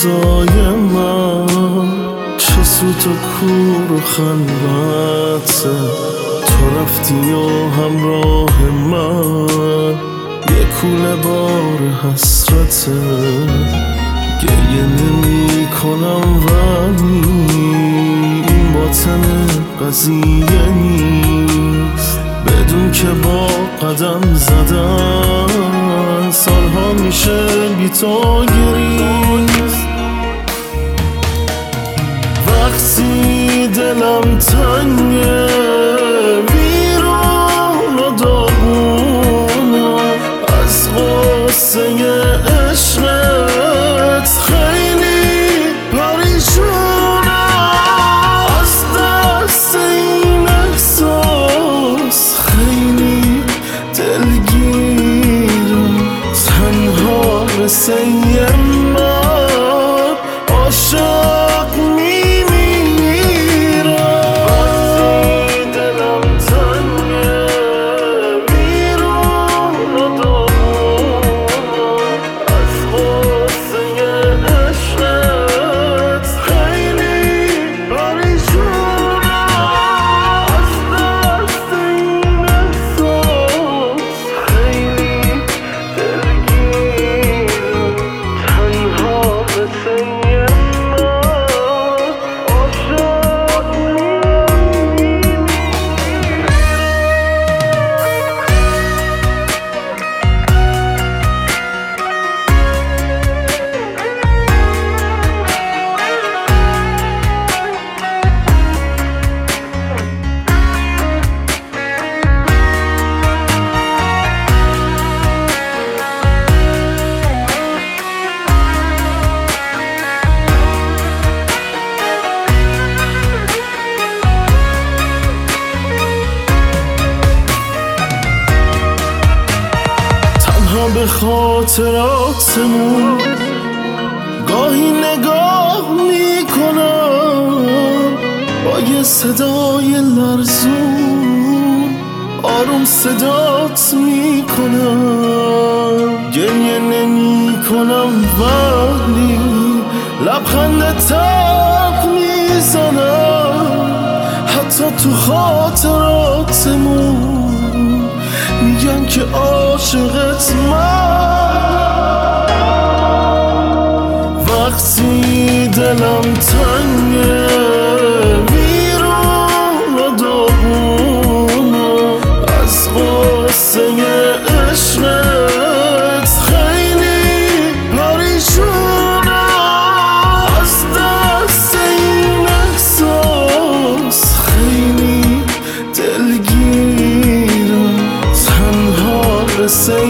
روزای من چه سوت و کور و خلوته، تو رفتی و همراه من یه کوله بار حسرته. گریه نمی کنم ولی این باطن قضیه نیست، بدون که با قدم زدن سالها میشه بی تو گریست. وقتی دلم تنگه ویرون و داغونم از غصه عشقت خیلی پریشونم، از دست این احساس خیلی دلگیرم. تنها مثل یه مرد عاشق به خاطراتمون گاهی نگاه میکنم با یه صدای لرزون آروم صدات میکنم. گریه نمی کنم ولی لبخند تب میزنم، حتی تو خاطراتمون میگن که عاشقت من. وقتی دلم تنگه ویرون و داغونم از غصه عشقت خیلی پریشونم، از دست این احساس خیلی دلگیرم. تنها مثل